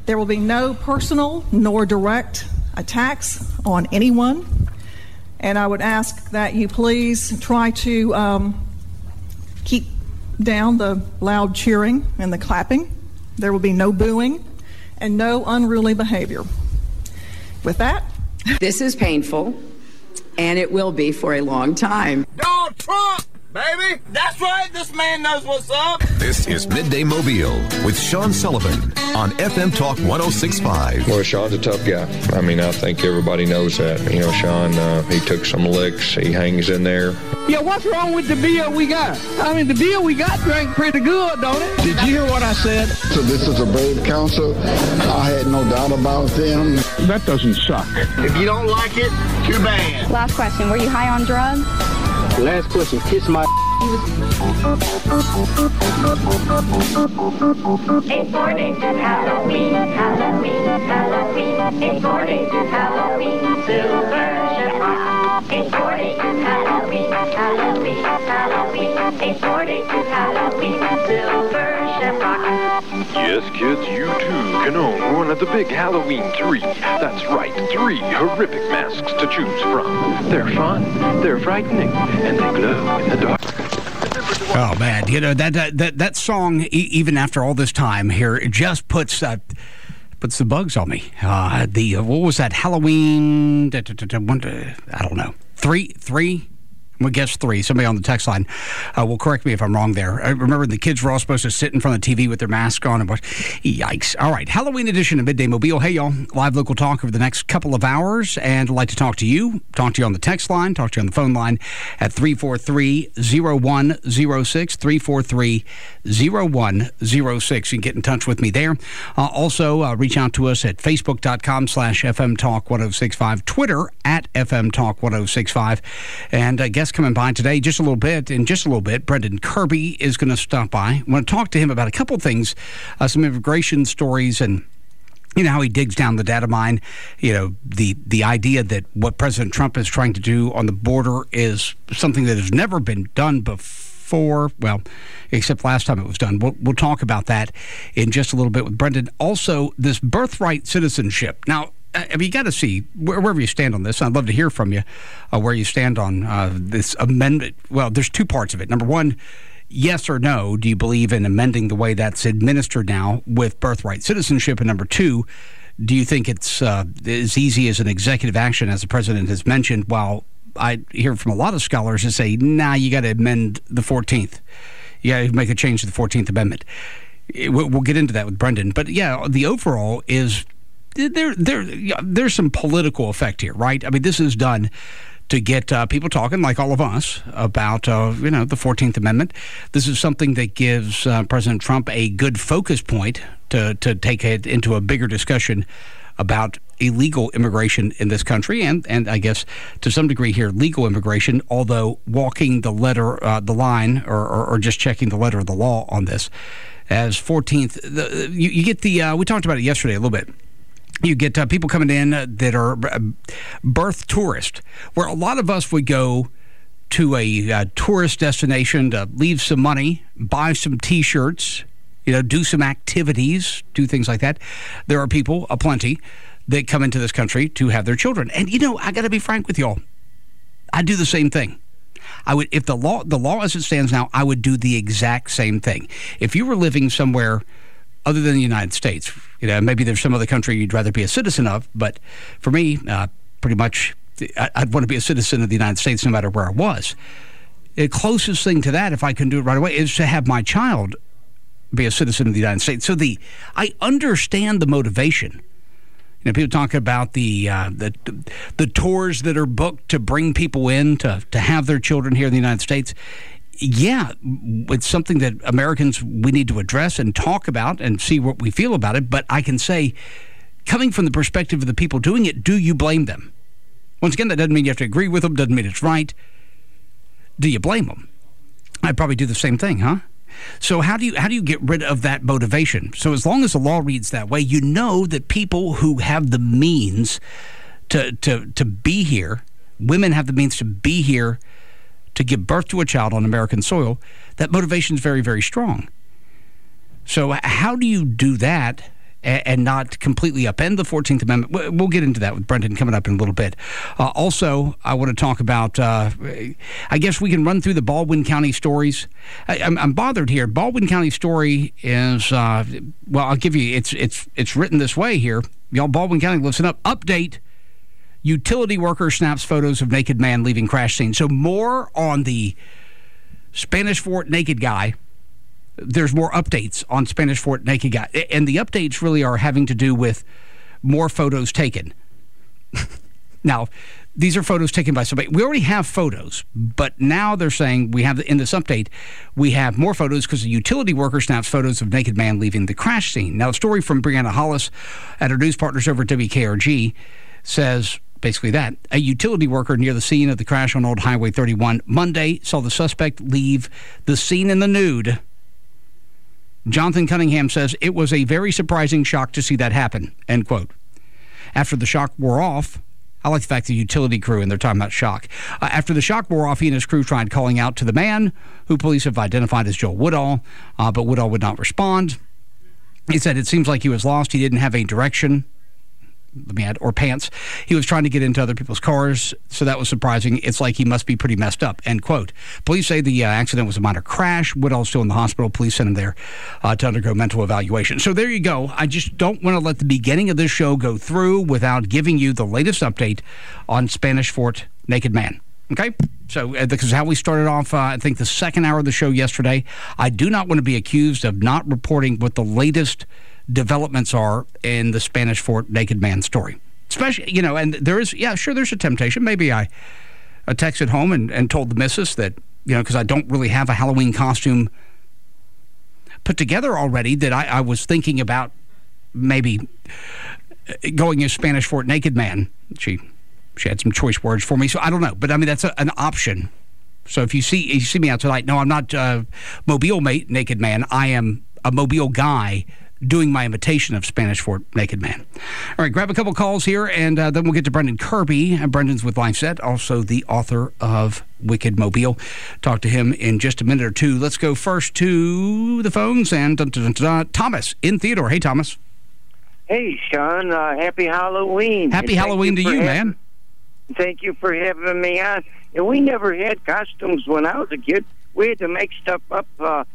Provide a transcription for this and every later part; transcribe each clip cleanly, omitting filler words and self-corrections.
There will be no personal nor direct attacks on anyone. And I would ask that you please try to keep down the loud cheering and the clapping. There will be no booing and no unruly behavior. With that, this is painful, and it will be for a long time. Donald Trump, baby! That's right, this man knows what's up! This is Midday Mobile with Sean Sullivan on FM Talk 106.5. Well, Sean's a tough guy. I mean, I think everybody knows that. You know, Sean, he took some licks. He hangs in there. Yeah, what's wrong with the beer we got? I mean, the beer we got drank pretty good, don't it? Did you hear what I said? So this is a brave council. I had no doubt about them. That doesn't suck. If you don't like it, too bad. Last question, were you high on drugs? Last question, kiss my 8 days to Halloween, Halloween, Halloween. 8 days to Halloween, Silver Shamrock. 8 days to Halloween, Halloween, Halloween. 8 days to Halloween, Silver Shamrock. Yes, kids, you too can own one of the big Halloween 3. That's right, 3 horrific masks to choose from. They're fun, they're frightening, and they glow in the dark. Oh man, you know that song, even after all this time here, it just puts the bugs on me. What was that Halloween? I don't know. Three. We guess 3. Somebody on the text line will correct me if I'm wrong there. I remember the kids were all supposed to sit in front of the TV with their mask on and watch. Yikes. All right. Halloween edition of Midday Mobile. Hey, y'all. Live local talk over the next couple of hours. And I'd like to talk to you on the text line, talk to you on the phone line at 343-0106, 343-0106. You can get in touch with me there. Also, reach out to us at facebook.com/FM Talk 1065, Twitter at FM Talk 1065. And guest coming by today in just a little bit, Brendan Kirby is going to stop by. I want to talk to him about a couple things, some immigration stories, and you know how he digs down the data mine. You know, the idea that what President Trump is trying to do on the border is something that has never been done before. Well, except last time it was done. We'll talk about that in just a little bit with Brendan. Also, this birthright citizenship. Now, I mean, you got to see wherever you stand on this. I'd love to hear from you where you stand on this amendment. Well, there's 2 parts of it. Number one, yes or no, do you believe in amending the way that's administered now with birthright citizenship? And number 2, do you think it's as easy as an executive action, as the president has mentioned? While I hear from a lot of scholars who say, nah, you got to amend the 14th. You got to make a change to the 14th Amendment. We'll get into that with Brendan. But, yeah, the overall is there's some political effect here, right? I mean, this is done to get people talking, like all of us, about the 14th Amendment. This is something that gives President Trump a good focus point to take it into a bigger discussion about illegal immigration in this country, and I guess to some degree here legal immigration, although walking the line or just checking the letter of the law on this. As 14th, you get we talked about it yesterday a little bit. You get people coming in that are birth tourists, where a lot of us would go to a tourist destination to leave some money, buy some T-shirts, do some activities, do things like that. There are people, aplenty, that come into this country to have their children. And, I got to be frank with y'all. I do the same thing. I would, if the law as it stands now, I would do the exact same thing. If you were living somewhere other than the United States, maybe there's some other country you'd rather be a citizen of, but for me, pretty much, I'd want to be a citizen of the United States no matter where I was. The closest thing to that, if I can do it right away, is to have my child be a citizen of the United States. So I understand the motivation. People talk about the tours that are booked to bring people in to have their children here in the United States. Yeah, it's something that Americans, we need to address and talk about and see what we feel about it. But I can say, coming from the perspective of the people doing it, do you blame them? Once again, that doesn't mean you have to agree with them, doesn't mean it's right. Do you blame them? I'd probably do the same thing, huh? So how do you get rid of that motivation? So as long as the law reads that way, you know that people who have the means to be here, women have the means to be here, to give birth to a child on American soil, that motivation is very, very strong. So how do you do that and not completely upend the 14th Amendment. We'll get into that with Brendan coming up in a little bit. Also, I want to talk about, I guess we can run through the Baldwin County stories. I'm bothered here. Baldwin County story is, well, I'll give you, it's written this way here. Y'all, Baldwin County, listen up. Update. Utility worker snaps photos of naked man leaving crash scene. So more on the Spanish Fort naked guy. There's more updates on Spanish Fort naked guy. And the updates really are having to do with more photos taken. Now, these are photos taken by somebody. We already have photos, but now they're saying we have, in this update, we have more photos because a utility worker snaps photos of naked man leaving the crash scene. Now, a story from Brianna Hollis at her news partners over at WKRG says basically that. A utility worker near the scene of the crash on Old Highway 31 Monday saw the suspect leave the scene in the nude. Jonathan Cunningham says it was a very surprising shock to see that happen, end quote. After the shock wore off, I like the fact the utility crew, and they're talking about shock. After the shock wore off, he and his crew tried calling out to the man, who police have identified as Joel Woodall, but Woodall would not respond. He said it seems like he was lost. He didn't have a direction. Let me add, or pants. He was trying to get into other people's cars, so that was surprising. It's like he must be pretty messed up, end quote. Police say the accident was a minor crash. Woodall's still in the hospital. Police sent him there to undergo mental evaluation. So there you go. I just don't want to let the beginning of this show go through without giving you the latest update on Spanish Fort naked man. Okay? So this is how we started off, I think, the second hour of the show yesterday. I do not want to be accused of not reporting what the latest developments are in the Spanish Fort naked man story. Especially, you know, and there is, yeah, sure, there's a temptation. Maybe I texted home and told the missus that, you know, because I don't really have a Halloween costume put together already, that I was thinking about maybe going as Spanish Fort naked man. She had some choice words for me, so I don't know. But, I mean, that's an option. So if you see me out tonight, no, I'm not Mobile naked man. I am a Mobile guy doing my imitation of Spanish Fort naked man. All right, grab a couple calls here, and then we'll get to Brendan Kirby. Brendan's with LifeSet, also the author of Wicked Mobile. Talk to him in just a minute or two. Let's go first to the phones, and Thomas in Theodore. Hey, Thomas. Hey, Sean. Happy Halloween. Happy Halloween to you, man. Thank you for having me on. And we never had costumes when I was a kid. We had to make stuff up,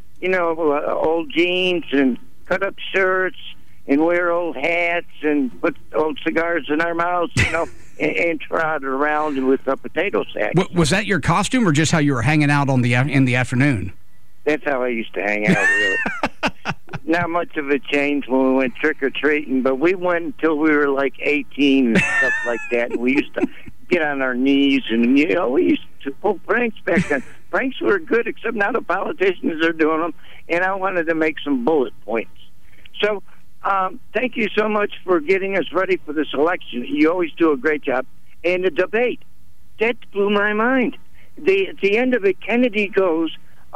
old jeans and cut-up shirts and wear old hats and put old cigars in our mouths, and trot around with a potato sack. Was that your costume, or just how you were hanging out in the afternoon? That's how I used to hang out, really. Not much of a change when we went trick-or-treating, but we went until we were like 18 and stuff like that, and we used to get on our knees, and, we used to pull pranks back then. Pranks were good, except now the politicians are doing them, and I wanted to make some bullet points. So, thank you so much for getting us ready for this election. You always do a great job. And the debate, that blew my mind. At the end of it, Kennedy goes,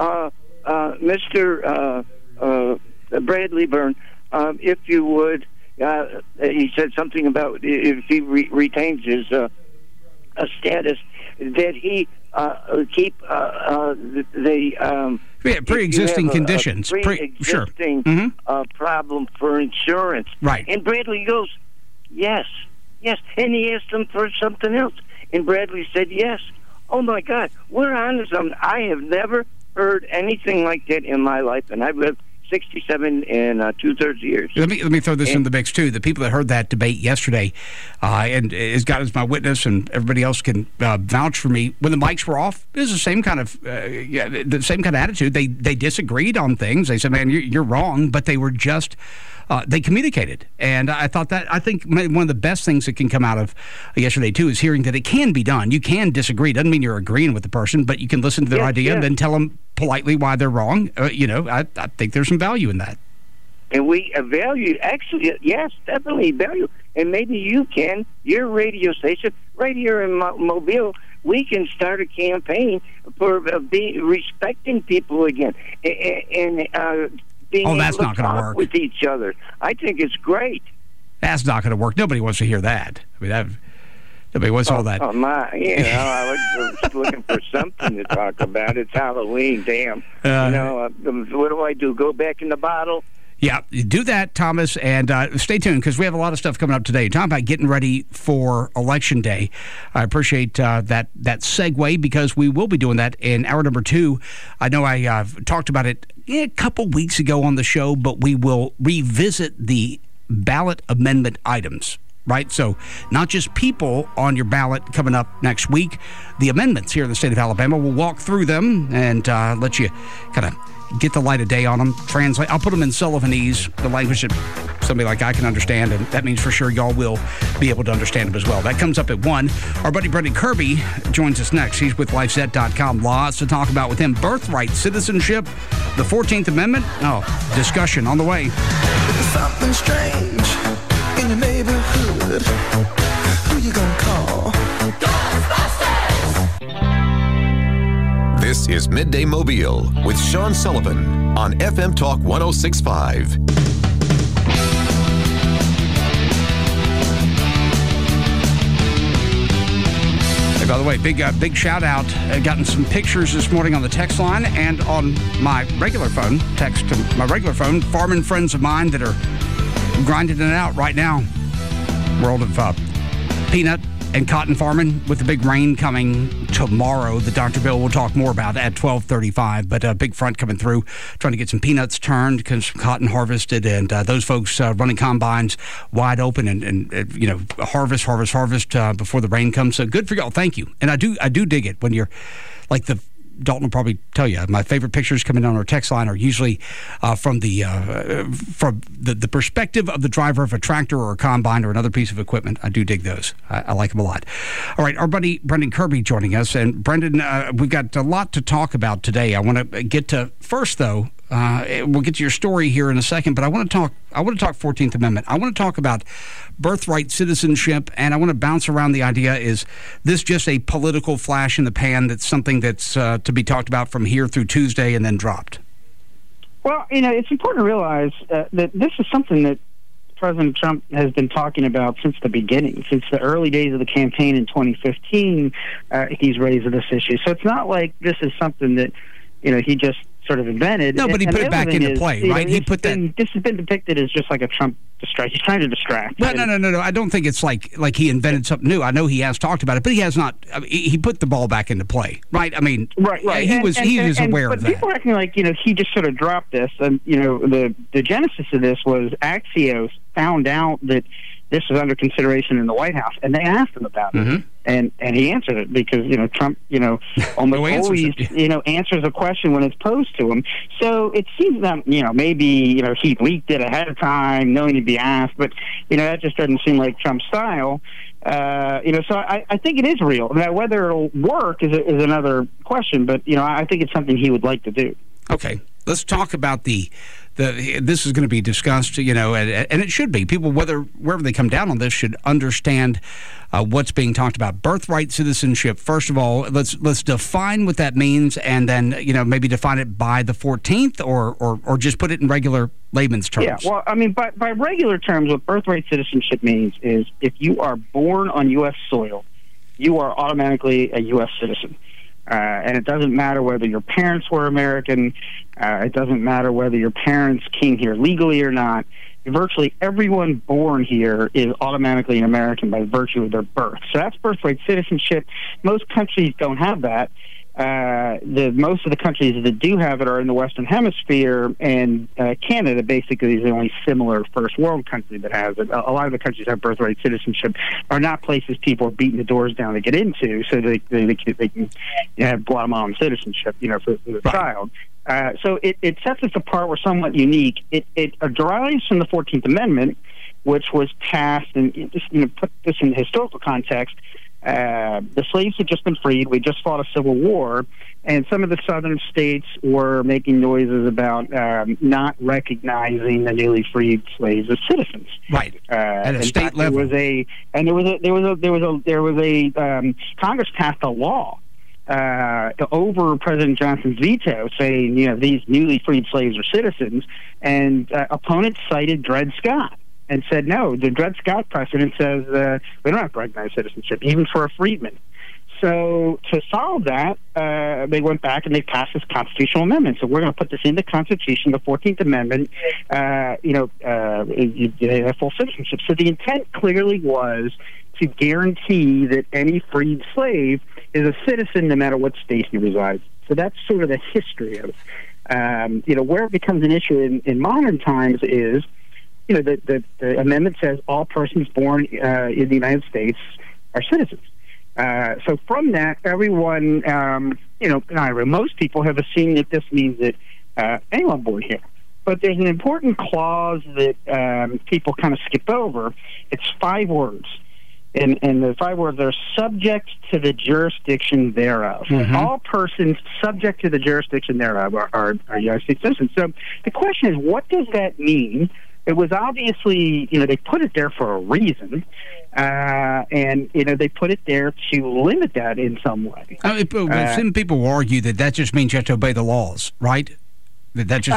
Mr. Bradley Byrne, if you would, he said something about if he retains his status, that he keep the pre-existing conditions. Pre-existing problem for insurance. Right. And Bradley goes, yes. And he asked him for something else. And Bradley said, yes. Oh, my God. We're on to something. I have never heard anything like that in my life, and I've lived 67 and 2/3 years. Let me throw this in the mix too. The people that heard that debate yesterday, and as God is my witness, and everybody else can vouch for me. When the mics were off, it was the same kind of attitude. They disagreed on things. They said, "Man, you're wrong," but they were just. They communicated, and I think one of the best things that can come out of yesterday too is hearing that it can be done. You can disagree. Doesn't mean you're agreeing with the person, but you can listen to their idea and then tell them politely why they're wrong. I think there's some value in that. And we value, actually, yes, definitely value. And maybe you can, your radio station, right here in Mobile, we can start a campaign for respecting people again. And that's not going to work with each other. I think it's great. That's not going to work. Nobody wants to hear that. I mean, nobody wants all that. Oh my! I was looking for something to talk about. It's Halloween. Damn. What do I do? Go back in the bottle? Yeah, do that, Thomas, and stay tuned because we have a lot of stuff coming up today. Talking about getting ready for Election Day. I appreciate that segue because we will be doing that in hour number 2. I know I talked about it a couple weeks ago on the show, but we will revisit the ballot amendment items. Right? So not just people on your ballot coming up next week. The amendments here in the state of Alabama, we'll walk through them and let you kind of get the light of day on them, translate. I'll put them in Sullivanese, the language that somebody like I can understand, and that means for sure y'all will be able to understand them as well. That comes up at 1. Our buddy Brendan Kirby joins us next. He's with LifeZet.com. Lots to talk about with him. Birthright citizenship, the 14th Amendment. Discussion on the way. Something strange in your neighborhood. Who you gonna call? Ghostbusters! This is Midday Mobile with Sean Sullivan on FM Talk 106.5. Hey, by the way, big shout out. Gotten some pictures this morning on the text line and on my regular phone. Text to my regular phone. Farming friends of mine that are grinding it out right now. World of peanut and cotton farming with the big rain coming tomorrow that Dr. Bill will talk more about at 12:35. But a big front coming through, trying to get some peanuts turned, some cotton harvested, and those folks running combines wide open and harvest before the rain comes. So good for y'all. Thank you. And I do dig it when you're like Dalton will probably tell you, my favorite pictures coming on our text line are usually from the perspective of the driver of a tractor or a combine or another piece of equipment. I do dig those. I like them a lot. All right, our buddy Brendan Kirby joining us. And Brendan, we've got a lot to talk about today. I want to get to first, though, we'll get to your story here in a second, but I want to talk 14th Amendment. I want to talk about birthright citizenship, and I want to bounce around the idea, is this just a political flash in the pan that's something that's to be talked about from here through Tuesday and then dropped? Well, it's important to realize that this is something that President Trump has been talking about since the beginning, since the early days of the campaign in 2015. He's raised this issue. So it's not like this is something that, he just sort of invented. No, but he put it back into play, right? This has been depicted as just like a Trump distract. He's trying to distract. No. I don't think it's like he invented something new. I know he has talked about it, but he has not. He put the ball back into play, right? I mean, right. He was aware of that. But people are acting like he just sort of dropped this, and the genesis of this was Axios found out that this was under consideration in the White House, and they asked him about it, and he answered it because Trump almost always answers a question when it's posed to him. So it seems that maybe he leaked it ahead of time, knowing he'd be asked, but that just doesn't seem like Trump's style. So I think it is real. Now whether it'll work is another question, but I think it's something he would like to do. Okay, let's talk about this is going to be discussed, and it should be. People, wherever they come down on this, should understand what's being talked about. Birthright citizenship. First of all, let's define what that means, and then maybe define it by the 14th, or just put it in regular layman's terms. Yeah, well, I mean, by regular terms, what birthright citizenship means is if you are born on U.S. soil, you are automatically a U.S. citizen. And it doesn't matter whether your parents were American. It doesn't matter whether your parents came here legally or not. Virtually everyone born here is automatically an American by virtue of their birth. So that's birthright citizenship. Most countries don't have that. Most of the countries that do have it are in the Western Hemisphere, and Canada basically is the only similar first world country that has it. A lot of the countries that have birthright citizenship are not places people are beating the doors down to get into, so they can have Guatemalan citizenship, for the child. So it sets us apart. We're somewhat unique. It derives from the 14th Amendment, which was passed, and just put this in historical context. The slaves had just been freed. We just fought a civil war, and some of the southern states were making noises about not recognizing the newly freed slaves as citizens. Right. At a state level, Congress passed a law over President Johnson's veto, saying these newly freed slaves are citizens, and opponents cited Dred Scott. And said, no, the Dred Scott precedent says we don't have to recognize citizenship, even for a freedman. So to solve that, they went back and they passed this constitutional amendment. So we're going to put this in the Constitution, the 14th Amendment, you have full citizenship. So the intent clearly was to guarantee that any freed slave is a citizen no matter what state he resides. So that's sort of the history of it. Where it becomes an issue in modern times is, the amendment says all persons born in the United States are citizens. So from that, everyone, most people have assumed that this means that anyone born here. But there's an important clause that people kind of skip over. It's 5 words. And the 5 words are subject to the jurisdiction thereof. Mm-hmm. All persons subject to the jurisdiction thereof are United States citizens. So the question is, what does that mean? It was obviously, they put it there for a reason, and they put it there to limit that in some way. Some people will argue that just means you have to obey the laws, right? That just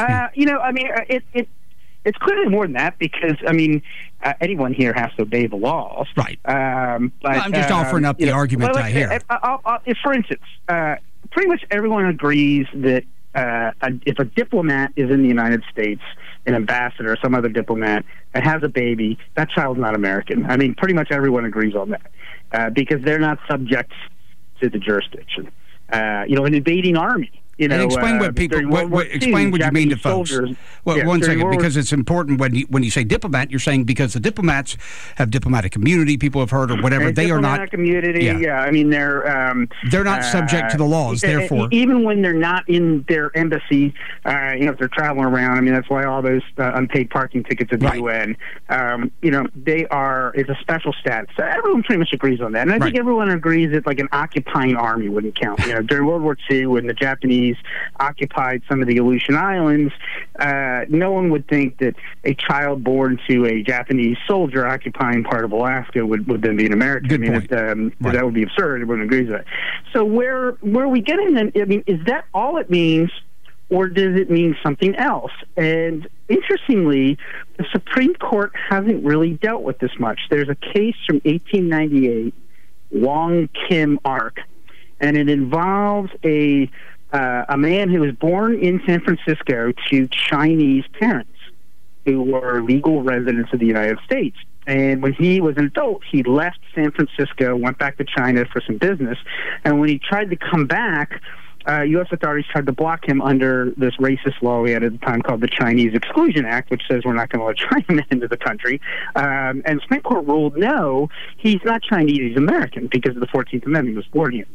it's clearly more than that because anyone here has to obey the laws, right? But I'm just offering up the argument I hear. For instance, pretty much everyone agrees that if a diplomat is in the United States, an ambassador or some other diplomat, and has a baby, that child's not American. Pretty much everyone agrees on that because they're not subject to the jurisdiction. An invading army. And explain what you mean to folks. One second, because it's important when you say diplomat, you're saying because the diplomats have diplomatic immunity. People have heard or whatever. They are not immunity. They're not subject to the laws. Therefore, even when they're not in their embassy, if they're traveling around. That's why all those unpaid parking tickets at the UN. They are. It's a special status. So everyone pretty much agrees on that, and I think everyone agrees that like an occupying army wouldn't count. During World War II, when the Japanese occupied some of the Aleutian Islands, no one would think that a child born to a Japanese soldier occupying part of Alaska would then be an American. Good point. That would be absurd. Everyone agrees with that. So where we get in, is that all it means, or does it mean something else? And interestingly, the Supreme Court hasn't really dealt with this much. There's a case from 1898, Wong Kim Ark, and it involves a man who was born in San Francisco to Chinese parents who were legal residents of the United States. And when he was an adult, he left San Francisco, went back to China for some business. And when he tried to come back, U.S. authorities tried to block him under this racist law we had at the time called the Chinese Exclusion Act, which says we're not going to let Chinamen into the country. And the Supreme Court ruled, no, he's not Chinese, he's American because of the 14th Amendment. He was born here.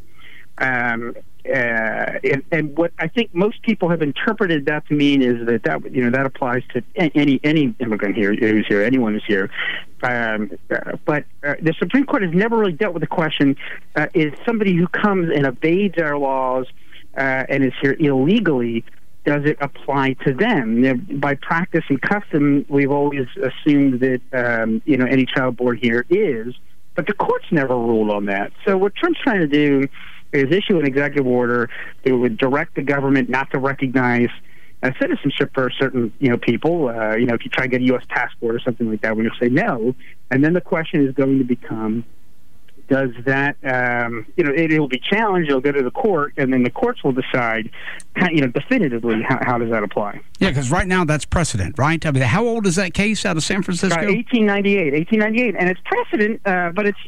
And what I think most people have interpreted that to mean is that applies to any immigrant here who's here, anyone who's here. But the Supreme Court has never really dealt with the question: is somebody who comes and evades our laws and is here illegally, does it apply to them? By practice and custom, we've always assumed that any child born here is, but the courts never ruled on that. So what Trump's trying to do is issue an executive order that would direct the government not to recognize citizenship for certain, people. If you try to get a U.S. passport or something like that, we're going to say no. And then the question is going to become, does that, it will be challenged, it'll go to the court, and then the courts will decide, definitively how does that apply. Yeah, because right now that's precedent, right? How old is that case out of San Francisco? 1898, and it's precedent, but it's,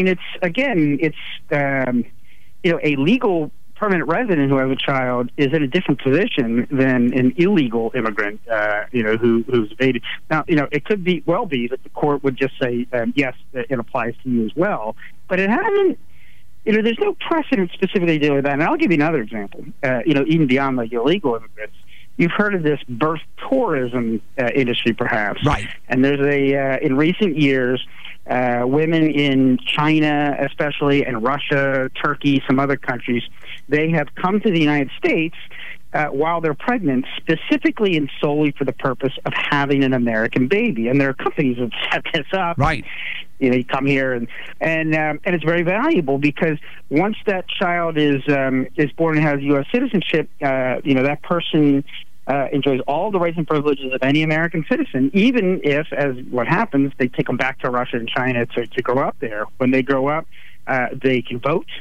a legal permanent resident who has a child is in a different position than an illegal immigrant, who's evaded. Now, it could be that the court would just say, yes, it applies to you as well. But it hasn't, there's no precedent specifically dealing with that. And I'll give you another example, even beyond the illegal immigrants. You've heard of this birth tourism industry, perhaps. Right. And there's in recent years, women in China, especially, and Russia, Turkey, some other countries, they have come to the United States while they're pregnant, specifically and solely for the purpose of having an American baby. And there are companies that set this up. Right. You come here, and it's very valuable because once that child is born and has U.S. citizenship, that person enjoys all the rights and privileges of any American citizen, even if, as what happens, they take them back to Russia and China to grow up there. When they grow up, they can vote.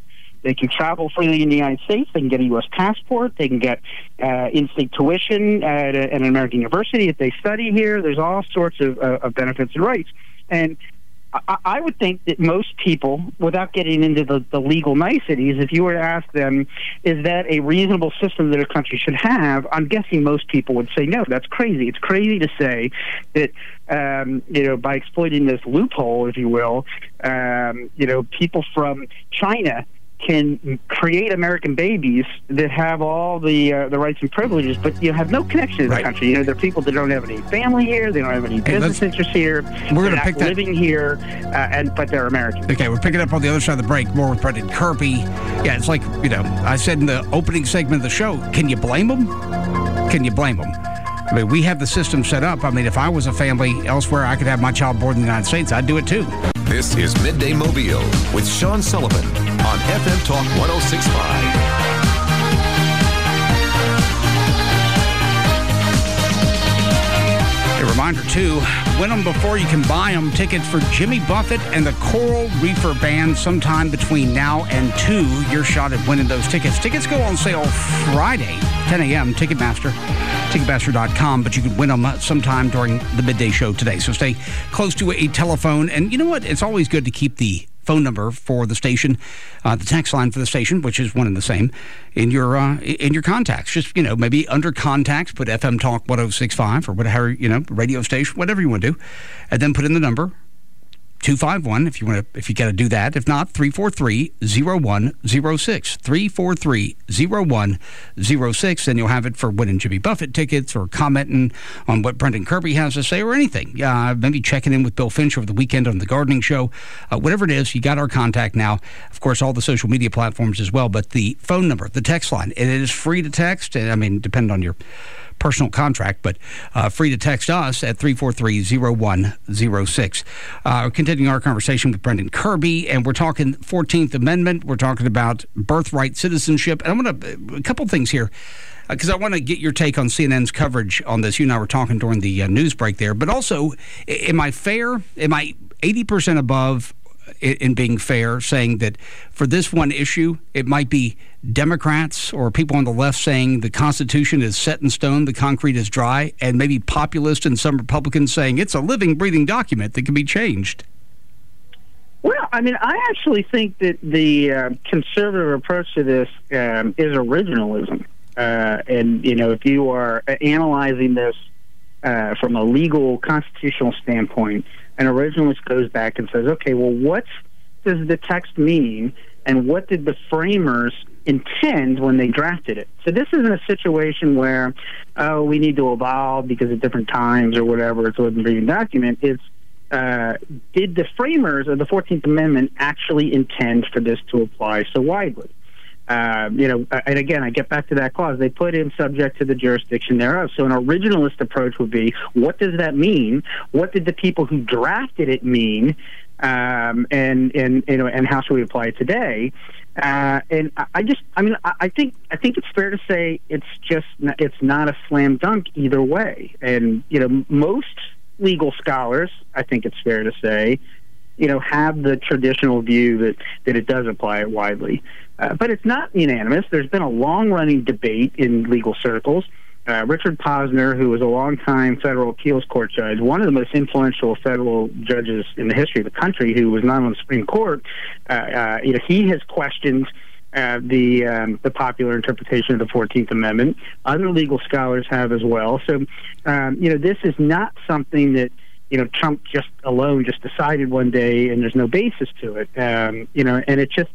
They can travel freely in the United States. They can get a U.S. passport. They can get in-state tuition at an American university if they study here. There's all sorts of benefits and rights. And I would think that most people, without getting into the legal niceties, if you were to ask them, is that a reasonable system that a country should have, I'm guessing most people would say no. That's crazy. It's crazy to say that, by exploiting this loophole, if you will, people from China can create American babies that have all the rights and privileges, but have no connection to the country. They're people that don't have any family here, they don't have any business interests here. We're going to pick that living here, but they're American. Okay, we're picking up on the other side of the break. More with Brendan Kirby. Yeah, it's like I said in the opening segment of the show. Can you blame them? Can you blame them? I mean, we have the system set up. I mean, if I was a family elsewhere, I could have my child born in the United States. I'd do it too. This is Midday Mobile with Sean Sullivan on FM Talk 106.5. A reminder, too, win them before you can buy them. Tickets for Jimmy Buffett and the Coral Reefer Band sometime between now and 2. Your shot at winning those tickets. Tickets go on sale Friday, 10 a.m., Ticketmaster.com, but you could win them sometime during the midday show today. So stay close to a telephone. And you know what? It's always good to keep the phone number for the station, the text line for the station, which is one and the same, in your contacts. Just, maybe under contacts, put FM Talk 106.5 or whatever, radio station, whatever you want to do, and then put in the number 251 if you got to do that. If not, 343-0106. 343-0106, and you'll have it for winning Jimmy Buffett tickets or commenting on what Brendan Kirby has to say or anything. Maybe checking in with Bill Finch over the weekend on the gardening show. Whatever it is, you got our contact now. Of course, all the social media platforms as well, but the phone number, the text line, it is free to text. I mean, depending on your personal contract, but free to text us at 343-0106. Continuing our conversation with Brendan Kirby, and we're talking 14th Amendment. We're talking about birthright citizenship. And I want a couple things here, because I want to get your take on CNN's coverage on this. You and I were talking during the news break there. But also, am I fair? Am I 80% above in being fair, saying that for this one issue, it might be Democrats or people on the left saying the Constitution is set in stone, the concrete is dry, and maybe populists and some Republicans saying it's a living, breathing document that can be changed? Well, I mean, I actually think that the conservative approach to this is originalism. And, if you are analyzing this from a legal, constitutional standpoint, an originalist goes back and says, okay, well, what does the text mean, and what did the framers intend when they drafted it? So this isn't a situation where, we need to evolve because of different times or whatever, it's a living, breathing document. It's, did the framers of the 14th Amendment actually intend for this to apply so widely? And again, I get back to that clause. They put in subject to the jurisdiction thereof. So an originalist approach would be, what does that mean? What did the people who drafted it mean? And how should we apply it today? And I think it's fair to say it's not a slam dunk either way. And most legal scholars, I think it's fair to say, have the traditional view that it does apply it widely. But it's not unanimous. There's been a long-running debate in legal circles. Richard Posner, who was a longtime federal appeals court judge, one of the most influential federal judges in the history of the country, who was not on the Supreme Court, he has questioned the popular interpretation of the 14th Amendment. Other legal scholars have as well. So, this is not something that Trump just decided one day, and there's no basis to it. And it's just,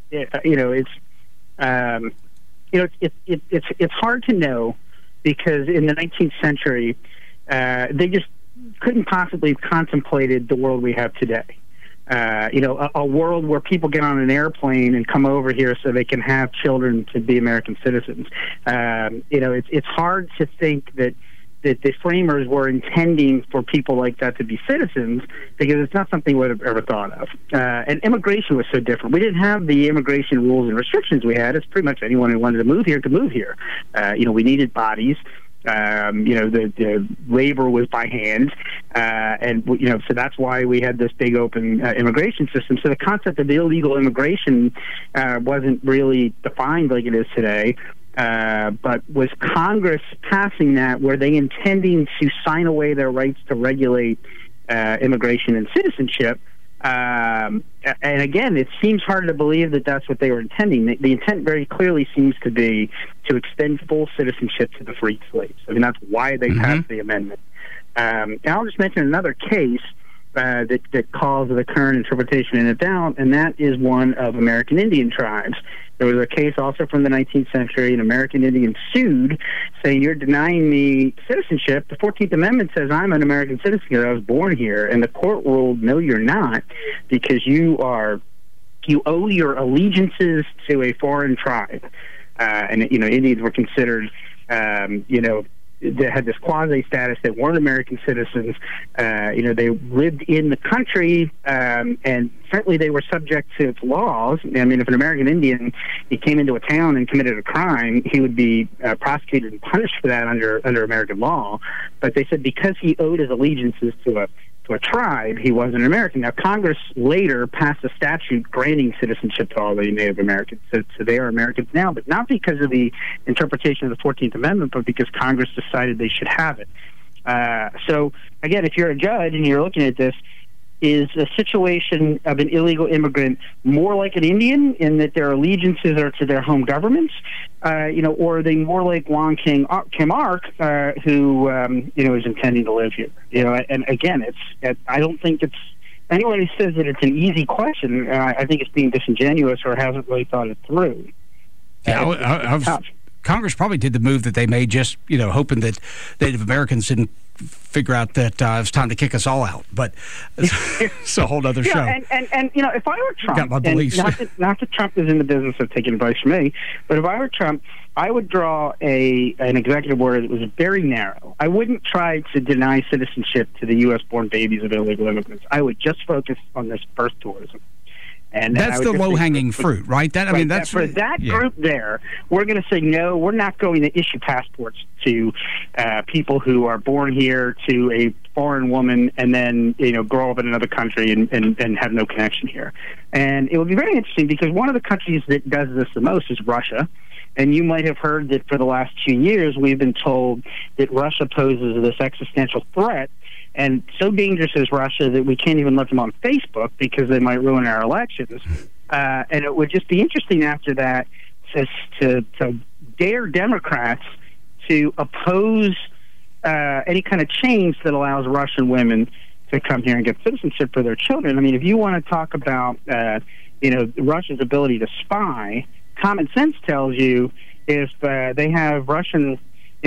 it's hard to know, because in the 19th century, they just couldn't possibly have contemplated the world we have today. A world where people get on an airplane and come over here so they can have children to be American citizens. It's hard to think that the framers were intending for people like that to be citizens, because it's not something we would have ever thought of. And immigration was so different. We didn't have the immigration rules and restrictions we had. It's pretty much anyone who wanted to move here could move here. We needed bodies. The labor was by hand, and so that's why we had this big open immigration system. So the concept of illegal immigration wasn't really defined like it is today. But was Congress passing that? Were they intending to sign away their rights to regulate immigration and citizenship? And again, it seems hard to believe that that's what they were intending. The intent very clearly seems to be to extend full citizenship to the freed slaves. I mean, that's why they passed the amendment. And I'll just mention another case that calls the current interpretation into doubt, and that is one of American Indian tribes. There was a case also from the 19th century. An American Indian sued, saying, you're denying me citizenship. The 14th Amendment says I'm an American citizen because I was born here. And the court ruled, no, you're not, because you owe your allegiances to a foreign tribe. And Indians were considered, they had this quasi status. They weren't American citizens. They lived in the country, and certainly they were subject to its laws. I mean, if an American Indian, he came into a town and committed a crime, he would be prosecuted and punished for that under American law. But they said because he owed his allegiances to a tribe, he wasn't American. Now, Congress later passed a statute granting citizenship to all the Native Americans. So they are Americans now, but not because of the interpretation of the 14th Amendment, but because Congress decided they should have it. So, again, if you're a judge and you're looking at this, is a situation of an illegal immigrant more like an Indian in that their allegiances are to their home governments, or are they more like Wong Kim Ark, who is intending to live here? And again, I don't think it's anyone who says that it's an easy question. I think it's being disingenuous or hasn't really thought it through. Yeah, Congress probably did the move that they made just hoping that Native Americans didn't figure out that it's time to kick us all out. But it's a whole other show. And if I were Trump, got my beliefs. Not that Trump is in the business of taking advice from me, but if I were Trump, I would draw an executive order that was very narrow. I wouldn't try to deny citizenship to the U.S.-born babies of illegal immigrants. I would just focus on this birth tourism. And that's the low-hanging fruit, right? That's for that group there. We're going to say no. We're not going to issue passports to people who are born here to a foreign woman and then grow up in another country and have no connection here. And it would be very interesting because one of the countries that does this the most is Russia. And you might have heard that for the last 2 years we've been told that Russia poses this existential threat. And so dangerous is Russia that we can't even let them on Facebook because they might ruin our elections. And it would just be interesting after that to dare Democrats to oppose any kind of change that allows Russian women to come here and get citizenship for their children. I mean, if you want to talk about Russia's ability to spy, common sense tells you if they have Russians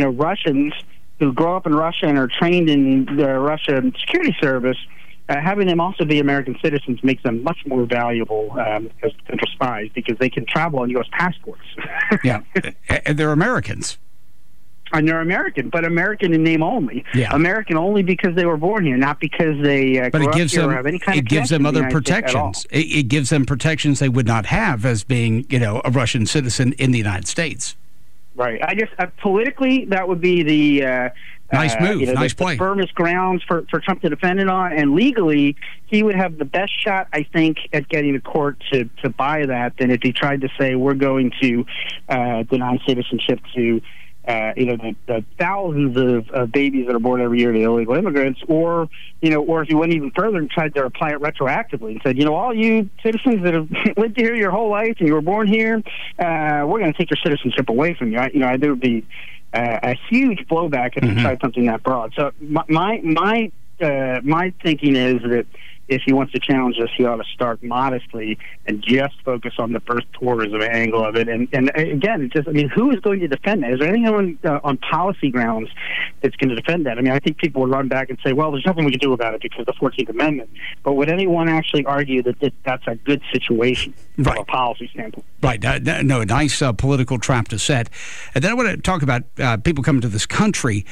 who grow up in Russia and are trained in the Russian security service, having them also be American citizens makes them much more valuable as potential spies because they can travel on U.S. passports. Yeah, and they're Americans. And they're American, but American in name only. Yeah. American only because they were born here, not because they grew up here or have any kind of connection. It gives them other to the United States at all. protections. It gives them protections they would not have as being, a Russian citizen in the United States. Right. I just politically that would be the nice move, nice play. The firmest grounds for Trump to defend it on, and legally he would have the best shot, I think, at getting the court to buy that than if he tried to say we're going to deny citizenship to the thousands of babies that are born every year to illegal immigrants, or if he went even further and tried to apply it retroactively and said, all you citizens that have lived here your whole life and you were born here, we're going to take your citizenship away from you. There would be a huge blowback if he tried something that broad. So my thinking is that if he wants to challenge us, he ought to start modestly and just focus on the birth tourism angle of it. And again, who is going to defend that? Is there anyone on policy grounds that's going to defend that? I mean, I think people would run back and say, well, there's nothing we can do about it because of the 14th Amendment. But would anyone actually argue that that's a good situation from a policy standpoint? Right. No, a nice political trap to set. And then I want to talk about people coming to this country.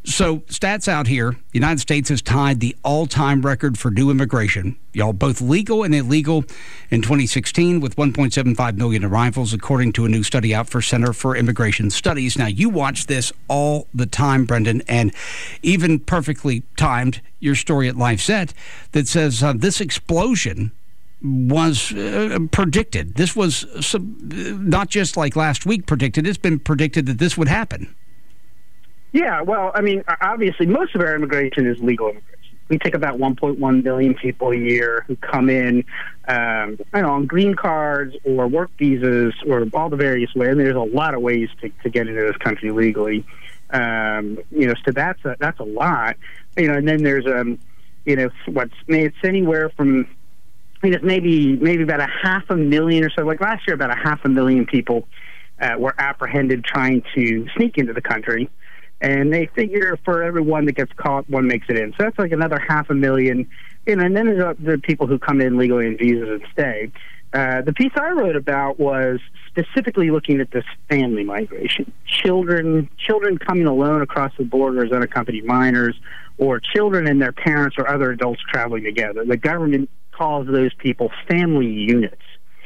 So, stats out here. The United States has tied the all-time record for new immigration, y'all, both legal and illegal, in 2016 with 1.75 million arrivals, according to a new study out for Center for Immigration Studies. Now, you watch this all the time, Brendan, and even perfectly timed your story at LifeZette that says this explosion was predicted. This was not just like last week predicted. It's been predicted that this would happen. Yeah, well, I mean, obviously, most of our immigration is legal immigration. We take about 1.1 million people a year who come in, on green cards or work visas or all the various ways. I mean, there's a lot of ways to get into this country legally. So that's a lot. And then there's it's anywhere from, it's maybe about 500,000 or so. Like last year, about 500,000 people were apprehended trying to sneak into the country. And they figure for every one that gets caught, one makes it in. So that's like another 500,000. And then there's the people who come in legally on visas and stay. The piece I wrote about was specifically looking at this family migration. Children coming alone across the border as unaccompanied minors, or children and their parents or other adults traveling together. The government calls those people family units.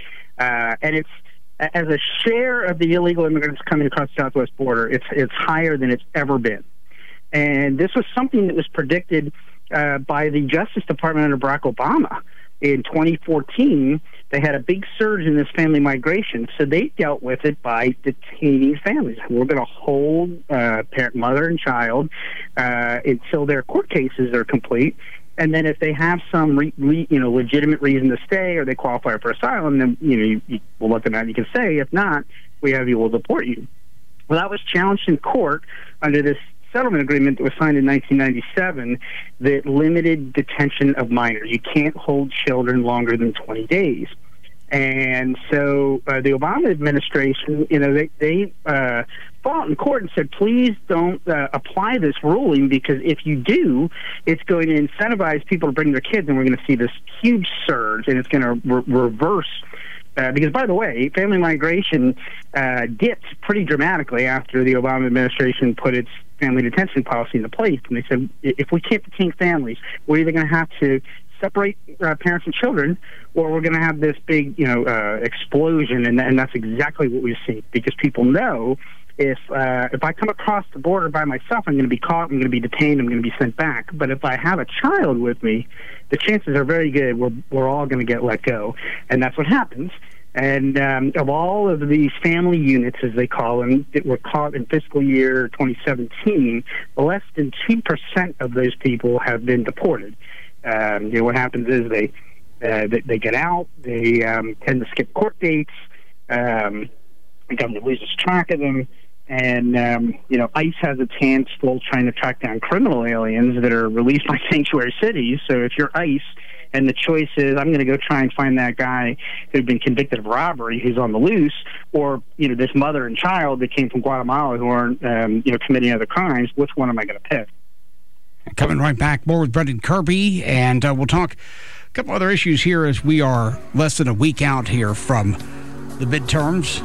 And it's, as a share of the illegal immigrants coming across the southwest border, it's higher than it's ever been. And this was something that was predicted by the Justice Department under Barack Obama. In 2014, they had a big surge in this family migration, so they dealt with it by detaining families. We're going to hold parent, mother, and child until their court cases are complete. And then if they have some legitimate reason to stay or they qualify for asylum, then you will let them out. You can say, if not, we'll deport you. Well, that was challenged in court under this settlement agreement that was signed in 1997 that limited detention of minors. You can't hold children longer than 20 days. And so the Obama administration, they fought in court and said, please don't apply this ruling, because if you do, it's going to incentivize people to bring their kids, and we're going to see this huge surge, and it's going to reverse. Because, by the way, family migration dipped pretty dramatically after the Obama administration put its family detention policy into place. And they said, if we can't detain families, we're either going to have to separate parents and children, or we're going to have this big, explosion. And that's exactly what we've seen, because people know if I come across the border by myself, I'm going to be caught, I'm going to be detained, I'm going to be sent back. But if I have a child with me, the chances are very good we're all going to get let go. And that's what happens. And of all of these family units, as they call them, that were caught in fiscal year 2017, less than 2% of those people have been deported. What happens is they get out, they tend to skip court dates, the government loses track of them, and ICE has its hands full trying to track down criminal aliens that are released by sanctuary cities. So if you're ICE and the choice is, I'm going to go try and find that guy who's been convicted of robbery who's on the loose, or this mother and child that came from Guatemala who aren't committing other crimes, which one am I going to pick? Coming right back, more with Brendan Kirby, and we'll talk a couple other issues here as we are less than a week out here from the midterms.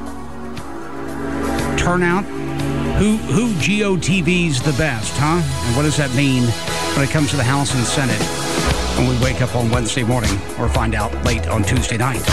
Turnout, who GOTV's the best, huh? And what does that mean when it comes to the House and Senate when we wake up on Wednesday morning, or find out late on Tuesday night?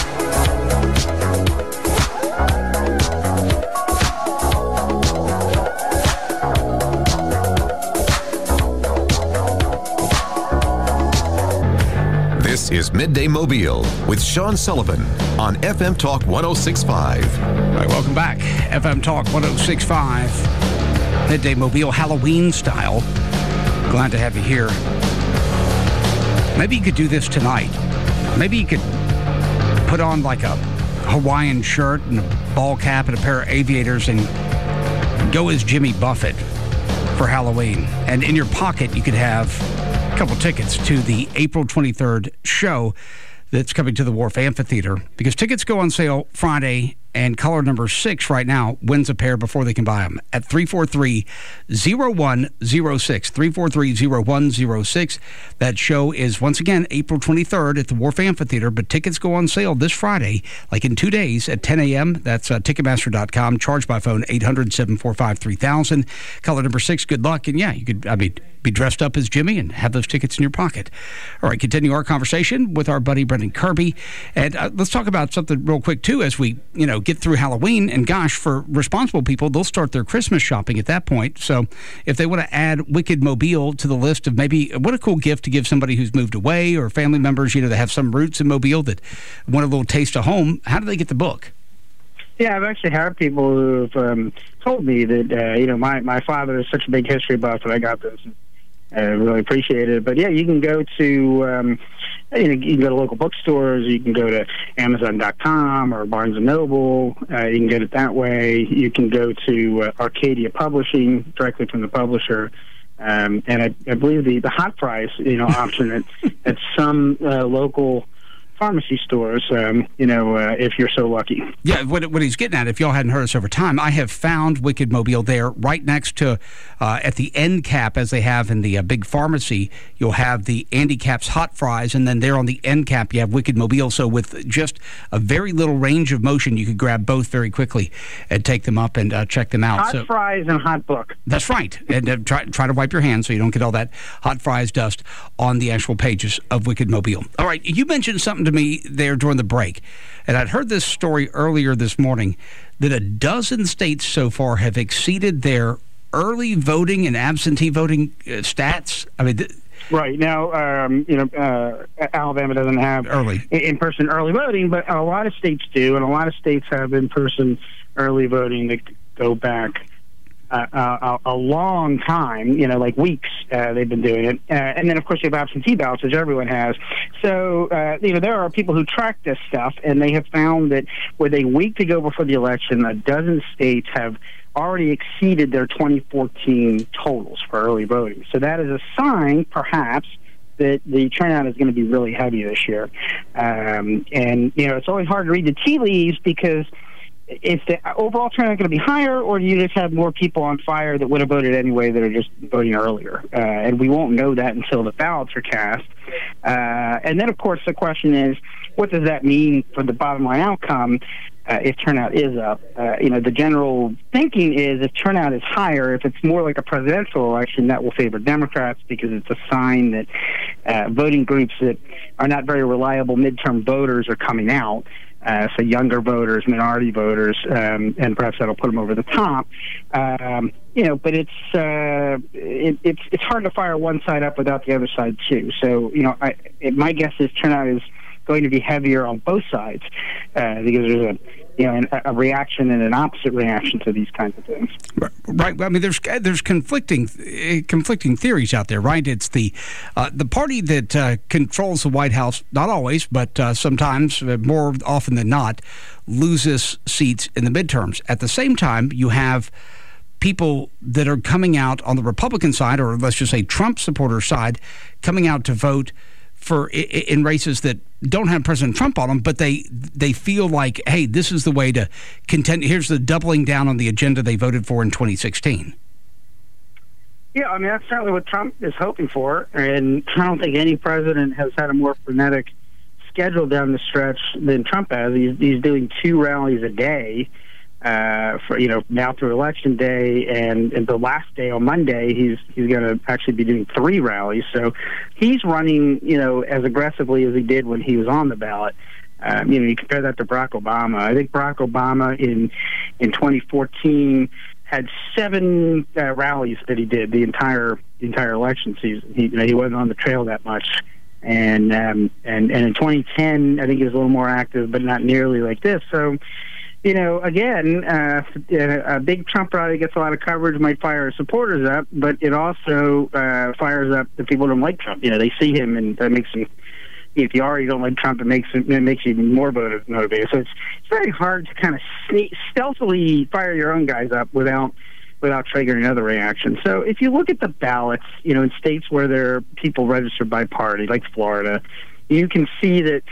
This is Midday Mobile with Sean Sullivan on FM Talk 106.5. All right, welcome back. FM Talk 106.5. Midday Mobile, Halloween style. Glad to have you here. Maybe you could do this tonight. Maybe you could put on like a Hawaiian shirt and a ball cap and a pair of aviators and go as Jimmy Buffett for Halloween. And in your pocket, you could have a couple tickets to the April 23rd show that's coming to the Wharf Amphitheater, because tickets go on sale Friday And caller number 6 right now wins a pair before they can buy them at 343-0106. 343-0106. That show is, once again, April 23rd at the Wharf Amphitheater, but tickets go on sale this Friday, like in 2 days at 10 a.m. That's Ticketmaster.com. Charge by phone 800-745-3000. Caller number 6, good luck. And yeah, you could, be dressed up as Jimmy and have those tickets in your pocket. All right, continue our conversation with our buddy Brendan Kirby. And let's talk about something real quick, too, as we, get through Halloween. And gosh, for responsible people, they'll start their Christmas shopping at that point. So if they want to add Wicked Mobile to the list of maybe what a cool gift to give somebody who's moved away or family members, that have some roots in Mobile that want a little taste of home, how do they get the book? Yeah, I've actually had people who've told me that, my father is such a big history buff that I got this. I really appreciate it. But, yeah, you can go to, you can go to local bookstores. You can go to Amazon.com or Barnes & Noble. You can get it that way. You can go to Arcadia Publishing directly from the publisher. And I believe the hot price, option at some local pharmacy stores, if you're so lucky. Yeah, what he's getting at, if y'all hadn't heard us over time, I have found Wicked Mobile there right next to, at the end cap, as they have in the big pharmacy, you'll have the Andy Caps hot fries, and then there on the end cap you have Wicked Mobile. So with just a very little range of motion, you could grab both very quickly and take them up and check them out. Hot fries and hot book. That's right. And try to wipe your hands so you don't get all that hot fries dust on the actual pages of Wicked Mobile. All right, you mentioned something to me there during the break, and I'd heard this story earlier this morning that a dozen states so far have exceeded their early voting and absentee voting stats. I mean, right now, Alabama doesn't have in-person early voting, but a lot of states do, and a lot of states have in-person early voting that go back a long time, like weeks. They've been doing it. And then, of course, you have absentee ballots, which everyone has. So, there are people who track this stuff, and they have found that with a week to go before the election, a dozen states have already exceeded their 2014 totals for early voting. So that is a sign, perhaps, that the turnout is going to be really heavy this year. And, it's always hard to read the tea leaves because is the overall turnout going to be higher, or do you just have more people on fire that would have voted anyway that are just voting earlier? And we won't know that until the ballots are cast. And then, of course, the question is, what does that mean for the bottom line outcome if turnout is up? The general thinking is if turnout is higher, if it's more like a presidential election, that will favor Democrats because it's a sign that voting groups that are not very reliable midterm voters are coming out. So younger voters, minority voters, and perhaps that'll put them over the top. But it's hard to fire one side up without the other side too. So my guess is turnout is going to be heavier on both sides because there's a reaction and an opposite reaction to these kinds of things. Right. I mean, there's conflicting theories out there, right? It's the party that controls the White House, not always, but sometimes, more often than not, loses seats in the midterms. At the same time, you have people that are coming out on the Republican side, or let's just say Trump supporter side, coming out to vote in races that don't have President Trump on them, but they feel like, hey, this is the way to contend. Here's the doubling down on the agenda they voted for in 2016. Yeah, I mean, that's certainly what Trump is hoping for, and I don't think any president has had a more frenetic schedule down the stretch than Trump has. He's doing 2 rallies a day for now through Election Day, and the last day on Monday he's going to actually be doing 3 rallies. So he's running as aggressively as he did when he was on the ballot. You compare that to Barack Obama. I think Barack Obama in 2014 had 7 rallies that he did the entire election season. He wasn't on the trail that much. And in 2010, I think he was a little more active, but not nearly like this. So, again, a big Trump rally gets a lot of coverage, might fire his supporters up, but it also fires up the people who don't like Trump. They see him, and that makes them. If you already don't like Trump, it makes you even more motivated. So it's very hard to kind of stealthily fire your own guys up without triggering another reaction. So if you look at the ballots, in states where there are people registered by party, like Florida, you can see that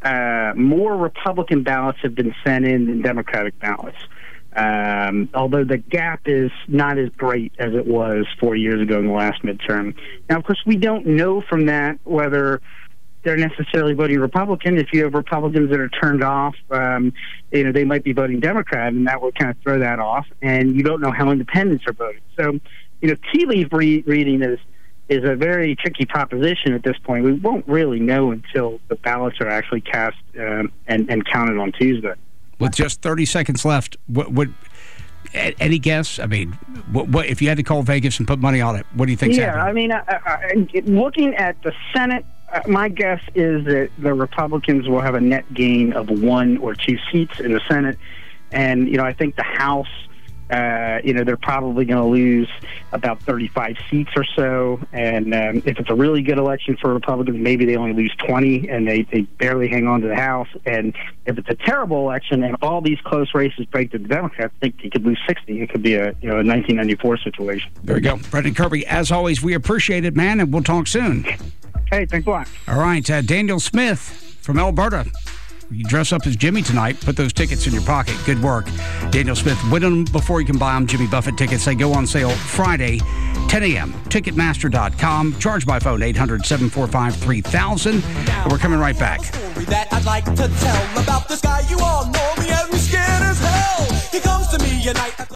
more Republican ballots have been sent in than Democratic ballots. Although the gap is not as great as it was 4 years ago in the last midterm. Now, of course, we don't know from that whether they're necessarily voting Republican. If you have Republicans that are turned off, they might be voting Democrat, and that would kind of throw that off. And you don't know how independents are voting. So, tea leaf reading is a very tricky proposition at this point. We won't really know until the ballots are actually cast and counted on Tuesday. With just 30 seconds left, what any guess? I mean, what if you had to call Vegas and put money on it? What do you think's happening? I mean, looking at the Senate, my guess is that the Republicans will have a net gain of 1 or 2 seats in the Senate, and I think the House. They're probably going to lose about 35 seats or so. And if it's a really good election for Republicans, maybe they only lose 20 and they barely hang on to the House. And if it's a terrible election and all these close races break to the Democrats, I think they could lose 60. It could be a 1994 situation. There you go. Brendan Kirby, as always, we appreciate it, man, and we'll talk soon. Hey, thanks a lot. All right, Daniel Smith from Alberta. You dress up as Jimmy tonight. Put those tickets in your pocket. Good work. Daniel Smith, win them before you can buy them. Jimmy Buffett tickets. They go on sale Friday, 10 a.m. Ticketmaster.com. Charge by phone, 800-745-3000. We're coming right back. That I'd like to tell about this guy. You all know me, and we're scared as hell. He comes to me at night.